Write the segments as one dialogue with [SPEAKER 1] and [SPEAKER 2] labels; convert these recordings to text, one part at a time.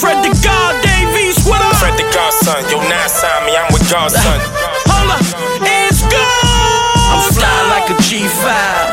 [SPEAKER 1] Fred the God Davies, what up?
[SPEAKER 2] Fred the Godson, yo, now sign me, I'm with Godson.
[SPEAKER 1] Hold up, it's gone. I'm flying like a G5.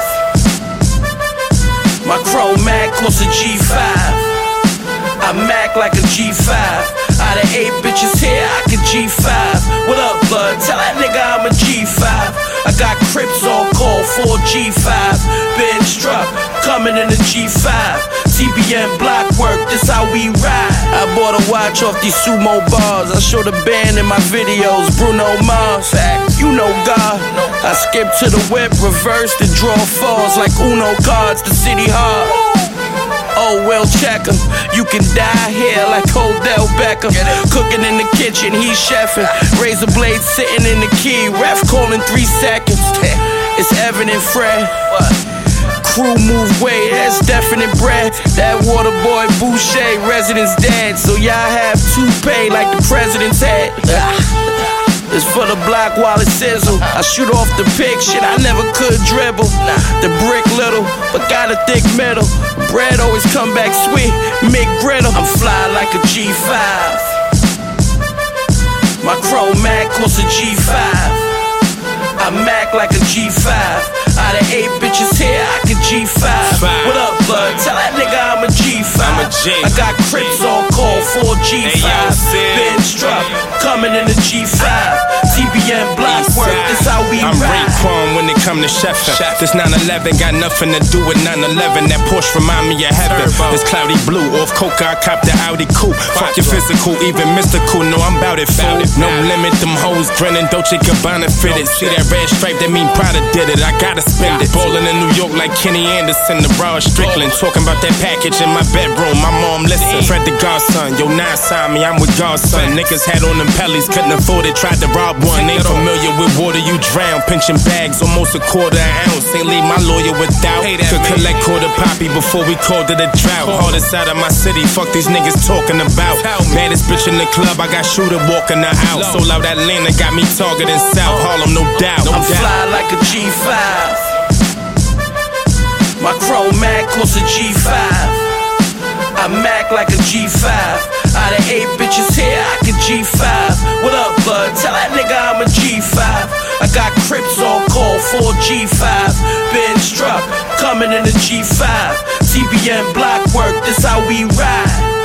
[SPEAKER 1] My Chrome Mac costs a G5. I Mac like a G5. Out of 8 bitches here, I can G5. What up, blood? Tell that nigga I'm a G5. I got Crips on call for G5. Been struck, coming in a G5. TBN block work, this how we ride. I bought a watch off these sumo bars. I show the band in my videos, Bruno Mars. You know God. I skip to the whip, reverse the draw falls like Uno cards, the city hard. Oh, well, check him. You can die here like Odell Beckham. Cooking in the kitchen, he's chefing. Razor blade sitting in the key. Ref calling 3 seconds. It's Evan and Fred. Crew move weight, that's definite bread. That water boy Boucher, residence dead. So y'all have toupee like the president's head. It's for the block while it sizzle. I shoot off the pick, shit I never could dribble. The brick little, but got a thick middle. Bread always come back sweet, McGriddle. I'm fly like a G5. My Chrome Mac costs a G5. I Mac like a G5. Out of 8 bitches here, I can G5. What up, blood? Tell that nigga I'm a G5. I got Crips on call for G5. Been struck, coming in a G5. TBN block work, this how we ride.
[SPEAKER 2] I'm Raekwon when it come to chefing. This 911 got nothing to do with 911. That Porsche remind me of heaven. This cloudy blue, off coca, I cop the Audi coupe. Fuck your physical, even mystical. No, I'm bout it, fool. No limit, them hoes grinning, Dolce Gabbana fitted. See that red stripe, that mean Prada did it. I gotta spend it. Ballin' in New York like Kenny Anderson, the Rod Strickland. Talking about that package in my bedroom. My mom listen. Fred the Godson, yo, now sign me, I'm with Godson. Niggas had on them pellies, couldn't afford it, tried to rob one. Ain't familiar with water, you drown. Pinching bags, almost a quarter ounce. Ain't leave my lawyer without. Could collect quarter poppy before we called it a drought. Hardest out of my city, fuck these niggas talking about. Baddest bitch in the club, I got shooter walking her out. Sold out Atlanta, got me targeting South Harlem, no doubt.
[SPEAKER 1] I'm fly like a G5. My Chrome Mac costs a G5. I Mac like a G5. Out of 8 bitches here, I can G5. What up, blood? Tell that nigga I'm a G5. I got Crips on call for G5. Been struck, coming in a G5. TBN block work, this how we ride.